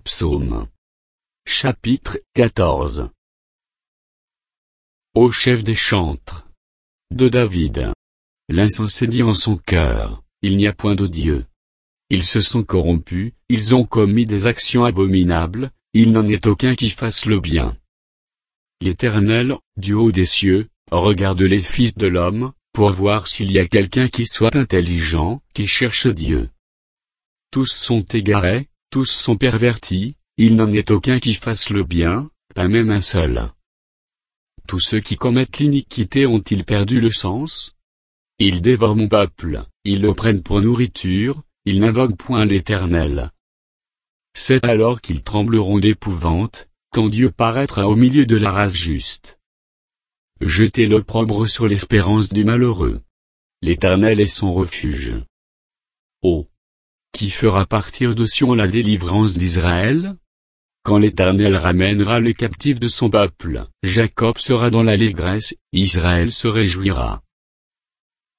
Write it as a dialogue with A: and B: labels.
A: Psaume. Chapitre 14. Ô chef des chantres de David. L'insensé dit en son cœur, il n'y a point de Dieu. Ils se sont corrompus, ils ont commis des actions abominables, il n'en est aucun qui fasse le bien. L'Éternel, du haut des cieux, regarde les fils de l'homme, pour voir s'il y a quelqu'un qui soit intelligent, qui cherche Dieu. Tous sont égarés, tous sont pervertis, il n'en est aucun qui fasse le bien, pas même un seul. Tous ceux qui commettent l'iniquité ont-ils perdu le sens? Ils dévorent mon peuple, ils le prennent pour nourriture, ils n'invoquent point l'Éternel. C'est alors qu'ils trembleront d'épouvante, quand Dieu paraîtra au milieu de la race juste. Jetez l'opprobre sur l'espérance du malheureux. L'Éternel est son refuge. Oh! Qui fera partir de Sion la délivrance d'Israël? Quand l'Éternel ramènera les captifs de son peuple, Jacob sera dans l'allégresse, Israël se réjouira.